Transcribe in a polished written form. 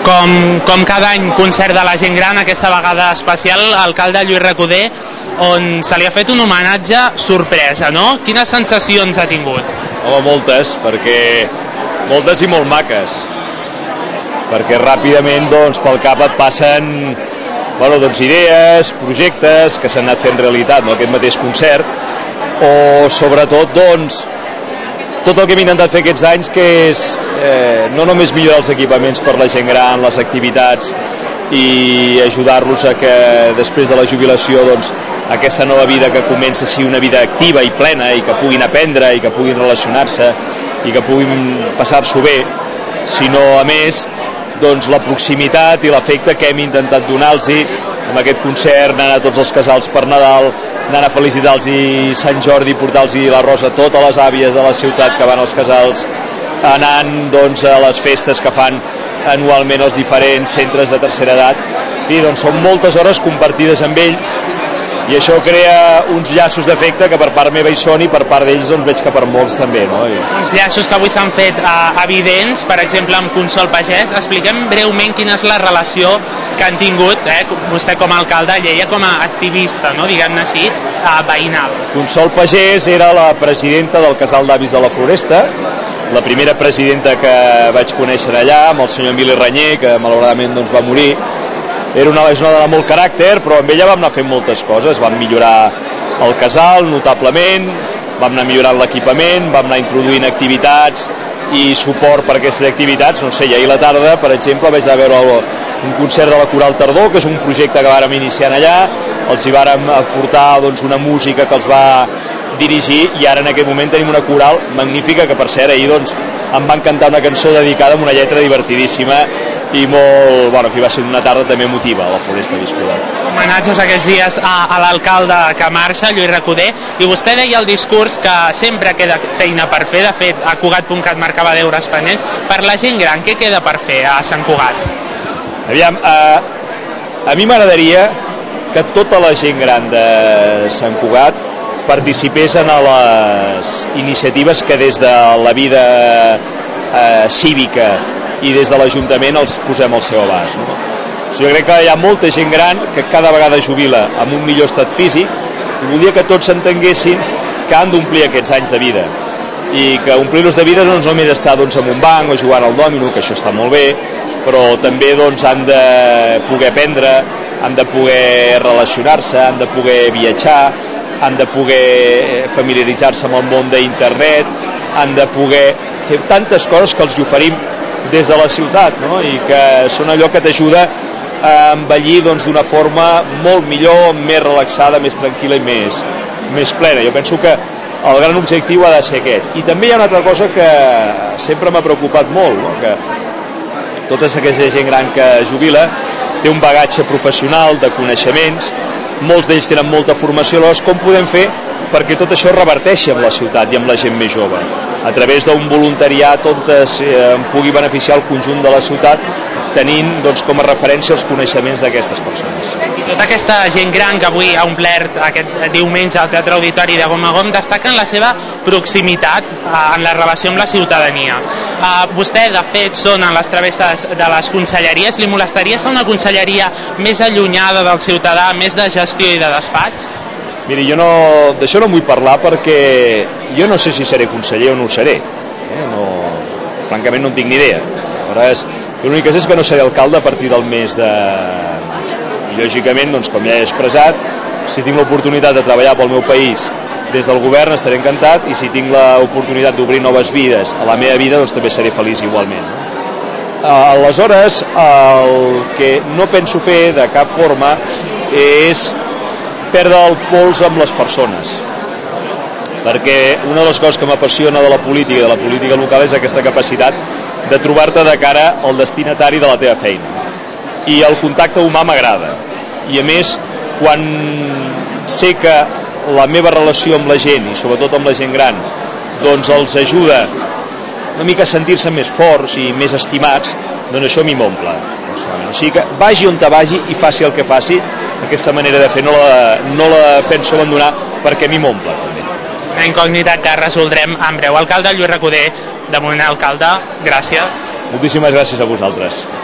Com cada any, concert de la gent gran, aquesta vegada especial, alcalde Lluís Recoder, on se li ha fet un homenatge sorpresa, no? Quines sensacions ha tingut? Home, moltes, moltes i molt maques, perquè ràpidament doncs, pel cap et passen idees, projectes que s'han anat fent realitat, no? Aquest mateix concert, o sobretot tot el que hem intentat fer aquests anys, que és no només millorar els equipaments per la gent gran, les activitats, i ajudar-los a que després de la jubilació aquesta nova vida que comença sigui una vida activa i plena, i que puguin aprendre, i que puguin relacionar-se, i que puguin passar-s'ho bé, sinó a més la proximitat i l'afecte que hem intentat donar-los amb aquest concert, anant a tots els casals per Nadal, anant a felicitar-los Sant Jordi, portar-los la rosa a totes les àvies de la ciutat que van als casals, anant a les festes que fan anualment els diferents centres de tercera edat. Són moltes hores compartides amb ells, i això crea uns llaços d'afecte que per part meva hi són, i per part d'ells veig que per molts també, no? Uns llaços que avui s'han fet evidents, per exemple amb Consol Pagès. Expliquem breument quina és la relació que han tingut, vostè com a alcalde i ella com a activista, no? Diguem-ne així, veïnal. Consol Pagès era la presidenta del Casal d'Avis de la Floresta, la primera presidenta que vaig conèixer allà, amb el senyor Emili Ranyer, que malauradament va morir. És una dona de molt caràcter, però amb ella vam anar fent moltes coses. Vam millorar el casal notablement, vam anar millorant l'equipament, vam anar introduint activitats i suport per aquestes activitats. No sé, ahir a la tarda, per exemple, vaig anar a veure un concert de la Coral Tardor, que és un projecte que vàrem iniciar allà, els hi vàrem aportar una música que els va dirigir, i ara en aquest moment tenim una coral magnífica, que per cert ahir em van cantar una cançó dedicada amb una lletra divertidíssima i molt, va ser una tarda també emotiva a la Floresta viscuda. Homenatges aquests dies a l'alcalde que marxa, Lluís Recoder, i vostè deia al discurs que sempre queda feina per fer. De fet, a Cugat.cat marcava deures pendents. Per la gent gran, què queda per fer a Sant Cugat? Aviam, a mi m'agradaria que tota la gent gran de Sant Cugat participés en les iniciatives que des de la vida cívica i des de l'Ajuntament els posem al seu abast, no? Jo crec que hi ha molta gent gran que cada vegada jubila amb un millor estat físic, i voldria que tots s'entenguessin que han d'omplir aquests anys de vida, i que omplir-los de vida no és només estar en un banc o jugant al dòmino, que això està molt bé, però també han de poder aprendre, han de poder relacionar-se, han de poder viatjar, han de poder familiaritzar-se amb el món d'internet, han de poder fer tantes coses que els hi oferim des de la ciutat, no? I que són allò que t'ajuda a envellir d'una forma molt millor, més relaxada, més tranquil·la i més plena. Jo penso que el gran objectiu ha de ser aquest. I també hi ha una altra cosa que sempre m'ha preocupat molt, no? Que tota aquesta gent gran que jubila té un bagatge professional, de coneixements, molts d'ells tenen molta formació. Aleshores, com podem fer perquè tot això reverteixi amb la ciutat i amb la gent més jove, a través d'un voluntariat on pugui beneficiar el conjunt de la ciutat, tenint com a referència els coneixements d'aquestes persones. I tota aquesta gent gran que avui ha omplert aquest diumenge al Teatre Auditori de Gom a Gom destaquen la seva proximitat en la relació amb la ciutadania. Vostè, de fet, són en les travesses de les conselleries. Li molestaria estar una conselleria més allunyada del ciutadà, més de gestió i de despatx? Miri, jo d'això no vull parlar perquè jo no sé si seré conseller o no ho seré. Francament no en tinc ni idea. L'únic que sé és que no seré alcalde a partir del mes de maig. I lògicament, com ja he expressat, si tinc l'oportunitat de treballar pel meu país des del govern estaré encantat, i si tinc l'oportunitat d'obrir noves vides a la meva vida, també seré feliç igualment. Aleshores, el que no penso fer de cap forma és perdre el pols amb les persones, perquè una de les coses que m'apassiona de la política local és aquesta capacitat de trobar-te de cara al destinatari de la teva feina, i el contacte humà m'agrada, i a més quan sé que la meva relació amb la gent, i sobretot amb la gent gran, els ajuda una mica a sentir-se més forts i més estimats, això a mi m'omple. O sigui que vagi on te vagi i faci el que faci, aquesta manera de fer no la penso abandonar, perquè a mi m'omple també. Una incògnita que resoldrem en breu. Alcalde Lluís Recoder, de moment alcalde, gràcies. Moltíssimes gràcies a vosaltres.